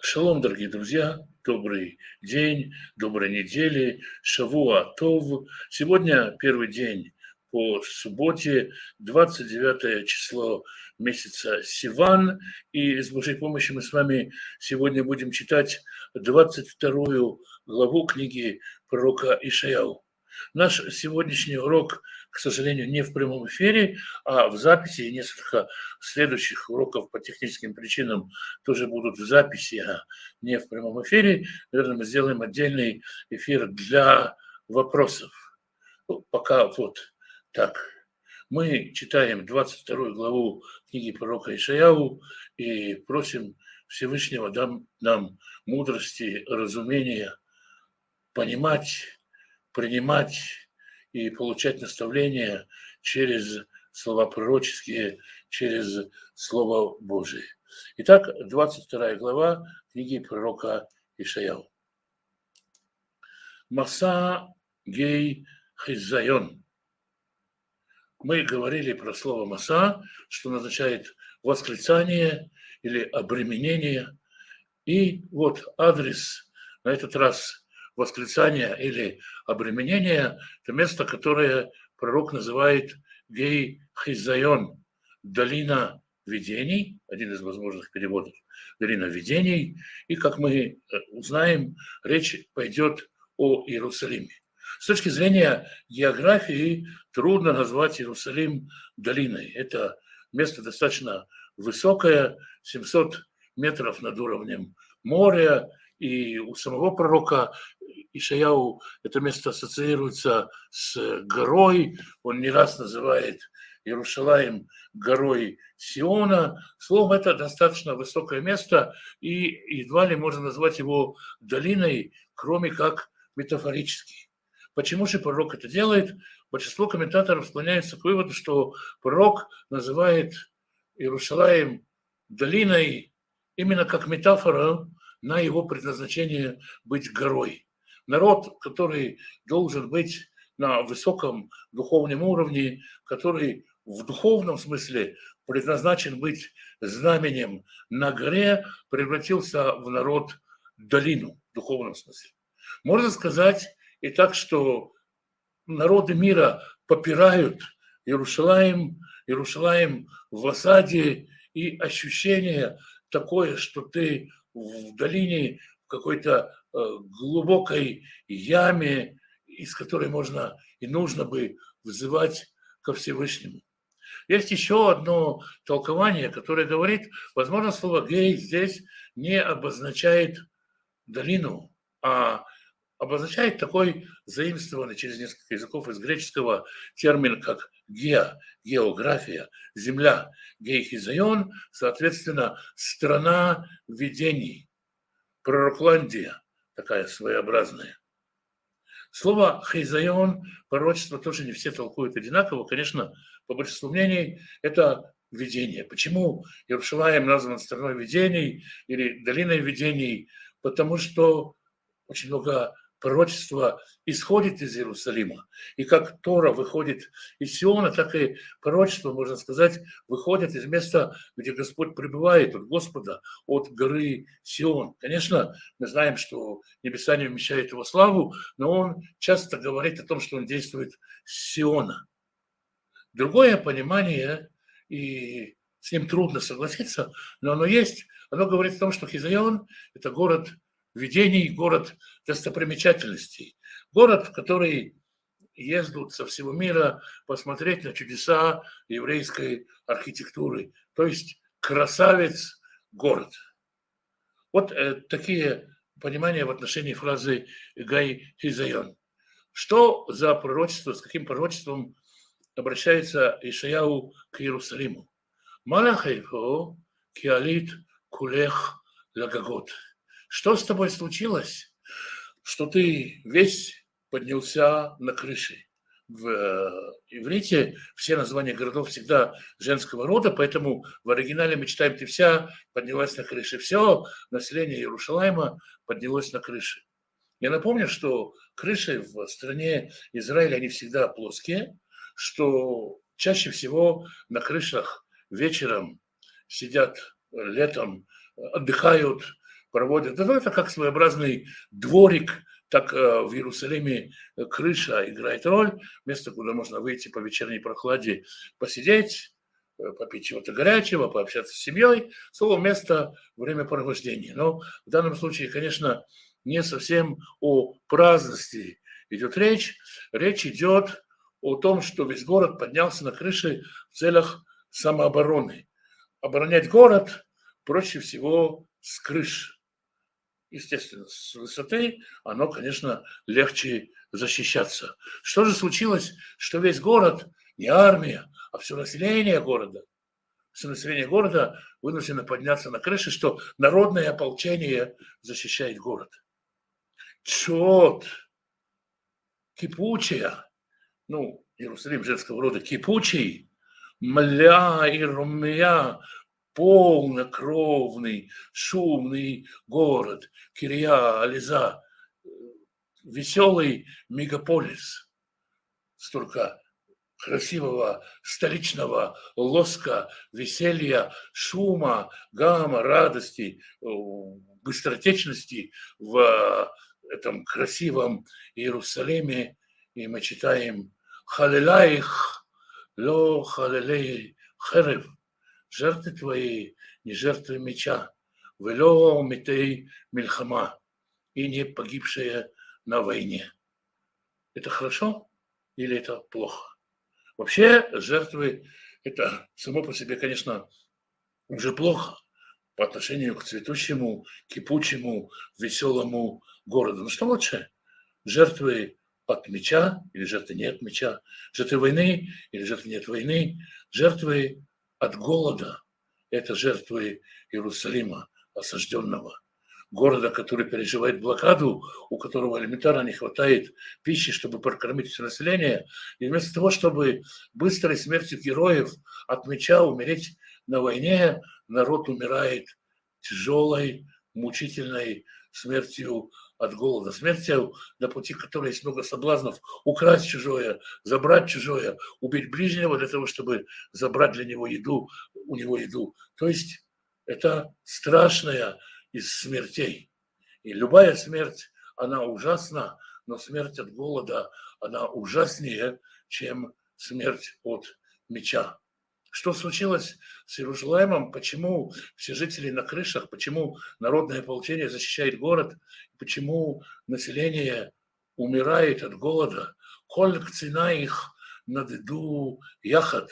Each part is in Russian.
Шалом, дорогие друзья, добрый день, доброй недели, Шавуа Тов. Сегодня первый день по субботе, 29 число месяца Сиван. И с Божьей помощью мы с вами сегодня будем читать 22 главу книги пророка Ишаяу. Наш сегодняшний урок, к сожалению, не в прямом эфире, а в записи. И несколько следующих уроков по техническим причинам тоже будут в записи, а не в прямом эфире. Наверное, мы сделаем отдельный эфир для вопросов. Пока вот так. Мы читаем 22 главу книги пророка Ишаяу и просим Всевышнего нам мудрости, разумения, понимать, принимать и получать наставления через слова пророческие, через Слово Божие. Итак, 22 глава книги пророка Ишаяу. Маса гей хизайон. Мы говорили про слово маса, что означает восклицание или обременение. И вот адрес на этот раз восклицания или обременения – это место, которое пророк называет гей хизайон, долина видений, один из возможных переводов, долина видений. И, как мы узнаем, речь пойдет о Иерусалиме. С точки зрения географии трудно назвать Иерусалим долиной. Это место достаточно высокое, 700 метров над уровнем моря, и у самого пророка Ишаяу это место ассоциируется с горой. Он не раз называет Иерусалим горой Сиона. Словом, это достаточно высокое место, и едва ли можно назвать его долиной, кроме как метафорически. Почему же пророк это делает? Большинство комментаторов склоняются к выводу, что пророк называет Иерусалим долиной именно как метафора на его предназначение быть горой. Народ, который должен быть на высоком духовном уровне, который в духовном смысле предназначен быть знаменем на горе, превратился в народ долину в духовном смысле. Можно сказать и так, что народы мира попирают Иерусалим в осаде, и ощущение такое, что ты в долине, в какой-то глубокой яме, из которой можно и нужно бы взывать ко Всевышнему. Есть еще одно толкование, которое говорит, возможно, слово «гей» здесь не обозначает долину, а обозначает такой заимствованный через несколько языков из греческого термин, как геа, география, земля, гей-хизайон, соответственно, страна видений, пророкландия такая своеобразная. Слово хизайон, пророчество, тоже не все толкуют одинаково. Конечно, по большинству мнений, это видение. Почему Иерусалим назван страной видений или долиной видений? Потому что очень много пророчества исходит из Иерусалима. И как Тора выходит из Сиона, так и пророчество, можно сказать, выходит из места, где Господь пребывает, от Господа, от горы Сион. Конечно, мы знаем, что небеса не вмещают его славу, но он часто говорит о том, что он действует с Сиона. Другое понимание, и с ним трудно согласиться, но оно есть, оно говорит о том, что Хизайон – это город видений, город достопримечательностей, город, в который ездят со всего мира посмотреть на чудеса еврейской архитектуры, то есть красавец город. Вот такие понимания в отношении фразы «Гай Хизайон». Что за пророчество, с каким пророчеством обращается Ишаяу к Иерусалиму? «Малахейфо киалит кулех лагагот». Что с тобой случилось, что ты весь поднялся на крыше? В иврите все названия городов всегда женского рода, поэтому в оригинале мы читаем «ты вся поднялась на крыше». Все население Иерусалима поднялось на крыше. Я напомню, что крыши в стране Израиля, они всегда плоские, что чаще всего на крышах вечером сидят, летом отдыхают, проводят. Это как своеобразный дворик, так в Иерусалиме крыша играет роль, место, куда можно выйти по вечерней прохладе, посидеть, попить чего-то горячего, пообщаться с семьей. Слово место времяпровождения. Но в данном случае, конечно, не совсем о праздности идет речь. Речь идет о том, что весь город поднялся на крыши в целях самообороны. Оборонять город проще всего с крыш. Естественно, с высоты оно, конечно, легче защищаться. Что же случилось, что весь город, не армия, а все население города, вынуждено подняться на крыши, что народное ополчение защищает город. Чет, кипучая, Иерусалим женского рода кипучий, мля и румия, полнокровный, шумный город, Кирья, Ализа, веселый мегаполис. Столько красивого столичного лоска, веселья, шума, гамма, радости, быстротечности в этом красивом Иерусалиме. И мы читаем «Халилаих, ло халилей херев», жертвы твои, не жертвы меча, вело митей мильхама, и не погибшие на войне. Это хорошо или это плохо? Вообще жертвы – это само по себе, конечно, уже плохо по отношению к цветущему, кипучему, веселому городу. Но что лучше? Жертвы от меча или жертвы не от меча? Жертвы войны или жертвы нет войны? Жертвы от голода – это жертвы Иерусалима, осажденного. Города, который переживает блокаду, у которого элементарно не хватает пищи, чтобы прокормить все население. И вместо того, чтобы быстрой смертью героев от меча умереть на войне, народ умирает тяжелой, мучительной смертью от голода. Смертью, на пути которой есть много соблазнов: украсть чужое, забрать чужое, убить ближнего для того, чтобы забрать для него еду, у него еду. То есть это страшная из смертей. И любая смерть, она ужасна, но смерть от голода, она ужаснее, чем смерть от меча. Что случилось с Иерусалимом? Почему все жители на крышах? Почему народное ополчение защищает город? Почему население умирает от голода? Коль цена их надыду яхат.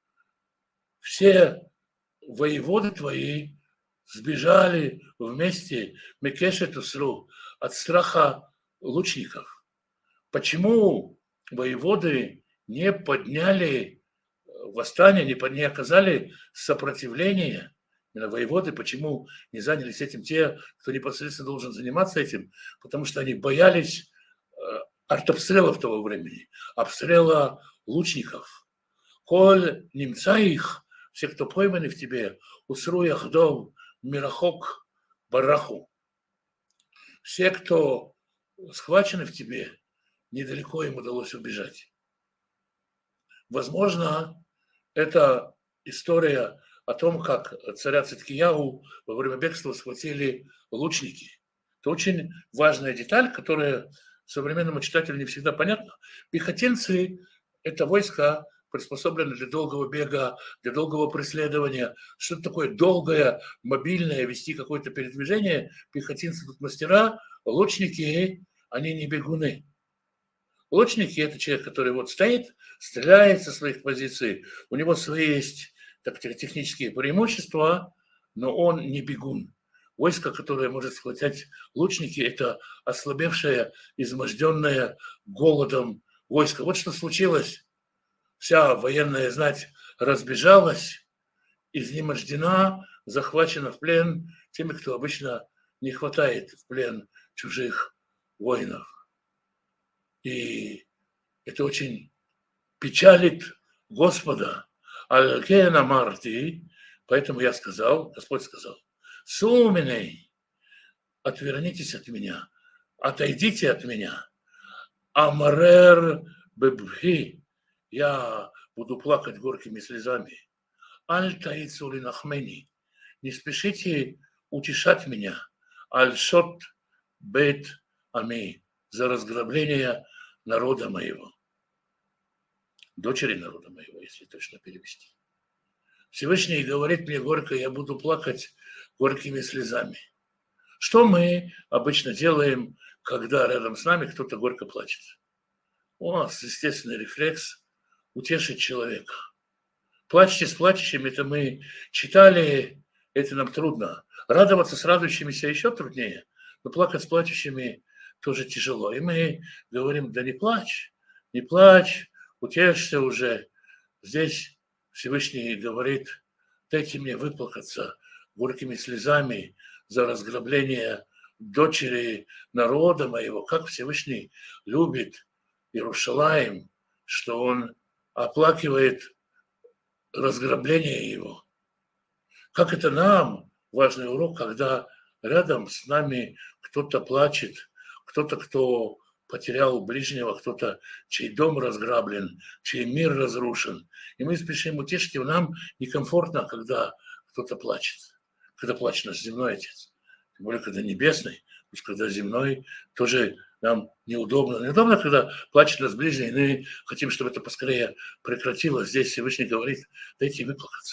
Все воеводы твои сбежали вместе Мекешет Усру от страха лучников. Почему воеводы не подняли восстание, не оказали сопротивления? Именно воеводы почему не занялись этим те, кто непосредственно должен заниматься этим? Потому что они боялись артобстрелов того времени, обстрела лучников. Коль немца их, все, кто пойманы в тебе, усру яхдов мирахок бараху. Все, кто схвачены в тебе, недалеко им удалось убежать. Возможно, это история о том, как царя Циткияу во время бегства схватили лучники. Это очень важная деталь, которая современному читателю не всегда понятна. Пехотинцы – это войска, приспособлены для долгого бега, для долгого преследования. Что-то такое долгое, мобильное, вести какое-то передвижение. Пехотинцы тут мастера, лучники, они не бегуны. Лучники – это человек, который вот стоит, стреляет со своих позиций, у него свои есть технические преимущества, но он не бегун. Войско, которое может схватить лучники – это ослабевшее, изможденное голодом войско. Вот что случилось. Вся военная знать разбежалась, изнемождена, захвачена в плен теми, кто обычно не хватает в плен чужих воинов. И это очень печалит Господа. Аль-Кена Марти, поэтому я сказал, Господь сказал: Суминей, отвернитесь от меня, отойдите от меня. Амарер бебхи, я буду плакать горькими слезами. Аль-Таицу линахмени, не спешите утешать меня. аль-шот бейт ами, за разграбление народа моего. Дочери народа моего, если точно перевести. Всевышний говорит мне горько, я буду плакать горькими слезами. Что мы обычно делаем, когда рядом с нами кто-то горько плачет? У нас естественный рефлекс утешить человека. Плачьте с плачущими, это мы читали, это нам трудно. Радоваться с радующимися еще труднее, но плакать с плачущими тоже тяжело. И мы говорим, да не плачь, утешься уже. Здесь Всевышний говорит, дайте мне выплакаться горькими слезами за разграбление дочери народа моего. Как Всевышний любит Иерусалим, что он оплакивает разграбление его. Как это нам важный урок, когда рядом с нами кто-то плачет, кто-то, кто потерял ближнего, кто-то, чей дом разграблен, чей мир разрушен. И мы спешим утешить его. Нам некомфортно, когда кто-то плачет, когда плачет наш земной отец. Тем более, когда небесный, потому что когда земной, тоже нам неудобно. Неудобно, когда плачет нас ближний, и мы хотим, чтобы это поскорее прекратилось. Здесь Всевышний говорит, дайте выплакаться.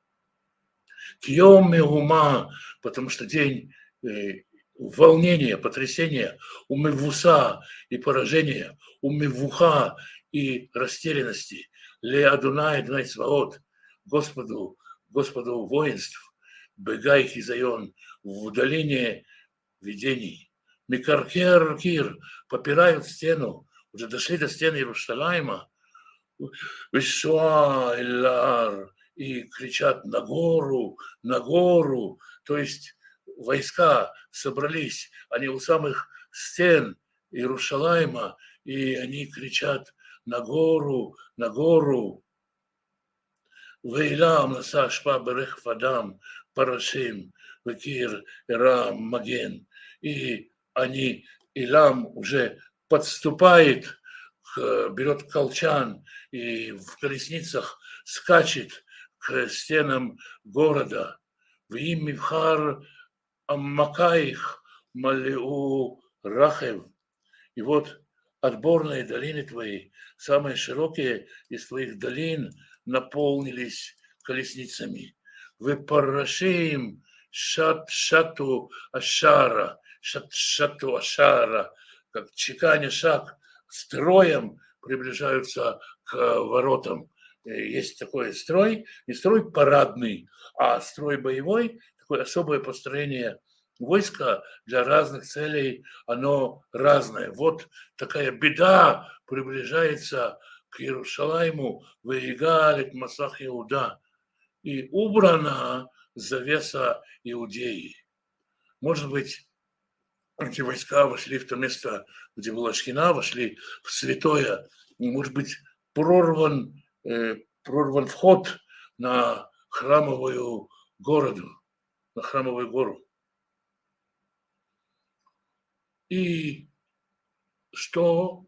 Кьем ума, потому что день волнения, потрясения, умывуса и поражения, умывуха и растерянности. Ле Адунай Днай Цваот, Господу воинств, Бегай Хизайон, в удалении видений. Микаркер Кир, попирают стену, уже дошли до стены Иерусалима, Вишуа Эллар, и кричат на гору, то есть войска собрались, они у самых стен Иерусалима, и они кричат на гору. Вейлам наса шпа берех вадам парашим векир эрам маген. И они, Илам уже подступает, берет колчан и в колесницах скачет к стенам города. В им мивхар аммакаих малиу рахев. И вот отборные долины твои, самые широкие из твоих долин, наполнились колесницами. Вы парашим шату ашара, как чеканя шаг, строем приближаются к воротам. Есть такой строй, не строй парадный, а строй боевой, такое особое построение войска для разных целей, оно разное. Вот такая беда приближается к Иерусалиму, выигалит Масах Иуда, и убрана завеса Иудеи. Может быть, эти войска вошли в то место, где была Шхина, вошли в святое, может быть, прорван вход на храмовую гору. И что